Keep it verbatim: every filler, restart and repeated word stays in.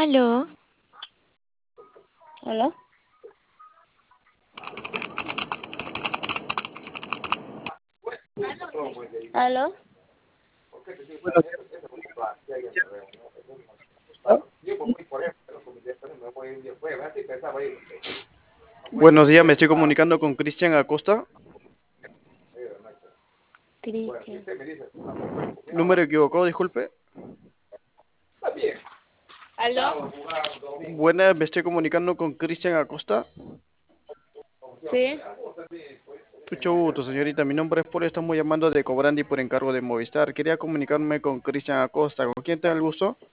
Aló, ¿Hola? ¿Aló? Buenos días, Cristian Acosta. Buenos días, me estoy comunicando con Cristian Acosta. Cristian. Número equivocado, disculpe. ¿Aló? Buenas, me estoy comunicando con Cristian Acosta. Sí. Mucho gusto, señorita. Mi nombre es Polo. Estamos llamando de Cobrandi por encargo de Movistar. Quería comunicarme con Cristian Acosta. ¿Con quién tengo el gusto?